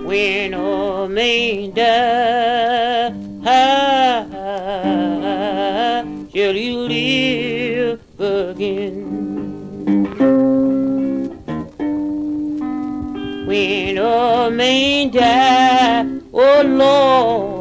when a man die, shall you live again? When a man die, oh Lord,